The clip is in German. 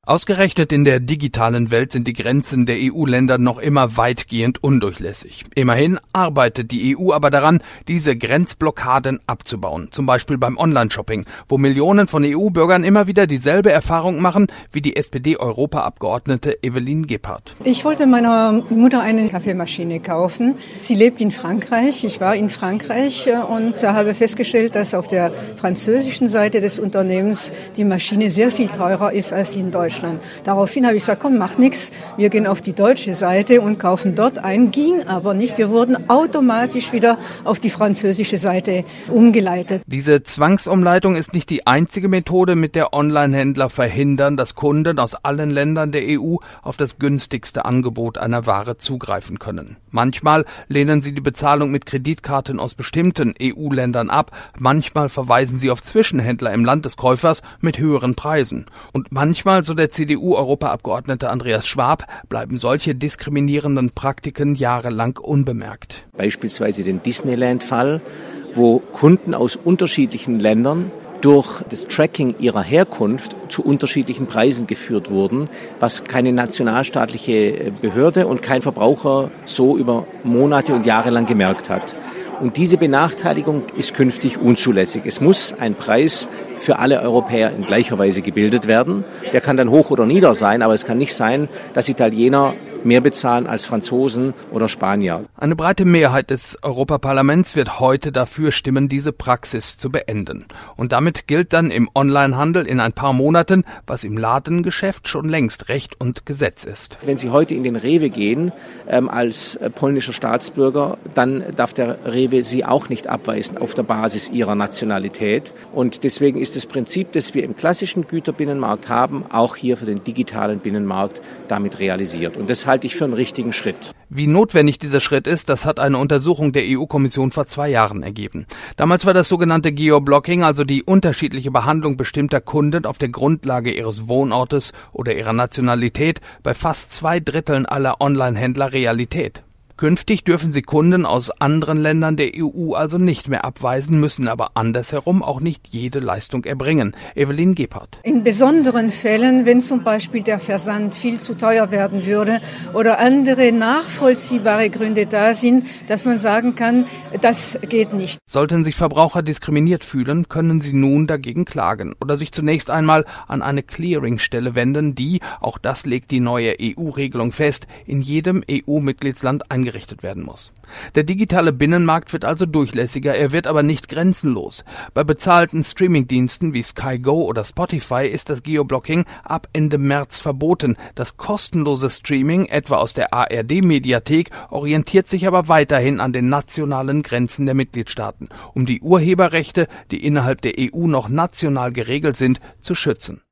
Ausgerechnet in der digitalen Welt sind die Grenzen der EU-Länder noch immer weitgehend undurchlässig. Immerhin arbeitet die EU aber daran, diese Grenzblockaden abzubauen. Zum Beispiel beim Online-Shopping, wo Millionen von EU-Bürgern immer wieder dieselbe Erfahrung machen wie die SPD-Europaabgeordnete Evelyn Gebhardt. Ich wollte meiner Mutter eine Kaffeemaschine kaufen. Sie lebt in Frankreich. Ich war in Frankreich und habe festgestellt, dass auf der französischen Seite des Unternehmens die Maschine sehr viel teurer ist als in Deutschland. Daraufhin habe ich gesagt, komm, mach nichts, wir gehen auf die deutsche Seite und kaufen dort ein. Ging aber nicht, wir wurden automatisch wieder auf die französische Seite umgeleitet. Diese Zwangsumleitung ist nicht die einzige Methode, mit der Onlinehändler verhindern, dass Kunden aus allen Ländern der EU auf das günstigste Angebot einer Ware zugreifen können. Manchmal lehnen sie die Bezahlung mit Kreditkarten aus bestimmten EU-Ländern ab, manchmal verweisen sie auf Zwischenhändler im Land des Käufers mit höheren Preisen. Und manchmal, so der CDU-Europaabgeordnete Andreas Schwab, bleiben solche diskriminierenden Praktiken jahrelang unbemerkt. Beispielsweise den Disneyland-Fall, wo Kunden aus unterschiedlichen Ländern durch das Tracking ihrer Herkunft zu unterschiedlichen Preisen geführt wurden, was keine nationalstaatliche Behörde und kein Verbraucher so über Monate und Jahre lang gemerkt hat. Und diese Benachteiligung ist künftig unzulässig. Es muss ein Preis für alle Europäer in gleicher Weise gebildet werden. Der kann dann hoch oder nieder sein, aber es kann nicht sein, dass Italiener mehr bezahlen als Franzosen oder Spanier. Eine breite Mehrheit des Europaparlaments wird heute dafür stimmen, diese Praxis zu beenden. Und damit gilt dann im Onlinehandel in ein paar Monaten, was im Ladengeschäft schon längst Recht und Gesetz ist. Wenn Sie heute in den Rewe gehen, als polnischer Staatsbürger, dann darf der Rewe Sie auch nicht abweisen auf der Basis Ihrer Nationalität. Und deswegen ist das Prinzip, das wir im klassischen Güterbinnenmarkt haben, auch hier für den digitalen Binnenmarkt damit realisiert. Und das halte ich für einen richtigen Schritt. Wie notwendig dieser Schritt ist, das hat eine Untersuchung der EU-Kommission vor 2 Jahren ergeben. Damals war das sogenannte Geoblocking, also die unterschiedliche Behandlung bestimmter Kunden auf der Grundlage ihres Wohnortes oder ihrer Nationalität, bei fast 2/3 aller Online-Händler Realität. Künftig dürfen sie Kunden aus anderen Ländern der EU also nicht mehr abweisen, müssen aber andersherum auch nicht jede Leistung erbringen. Evelyn Gebhardt. In besonderen Fällen, wenn zum Beispiel der Versand viel zu teuer werden würde oder andere nachvollziehbare Gründe da sind, dass man sagen kann, das geht nicht. Sollten sich Verbraucher diskriminiert fühlen, können sie nun dagegen klagen oder sich zunächst einmal an eine Clearingstelle wenden, die, auch das legt die neue EU-Regelung fest, in jedem EU-Mitgliedsland eingerichtet werden muss. Der digitale Binnenmarkt wird also durchlässiger, er wird aber nicht grenzenlos. Bei bezahlten Streamingdiensten wie Sky Go oder Spotify ist das Geoblocking ab Ende März verboten. Das kostenlose Streaming, etwa aus der ARD-Mediathek, orientiert sich aber weiterhin an den nationalen Grenzen der Mitgliedstaaten, um die Urheberrechte, die innerhalb der EU noch national geregelt sind, zu schützen.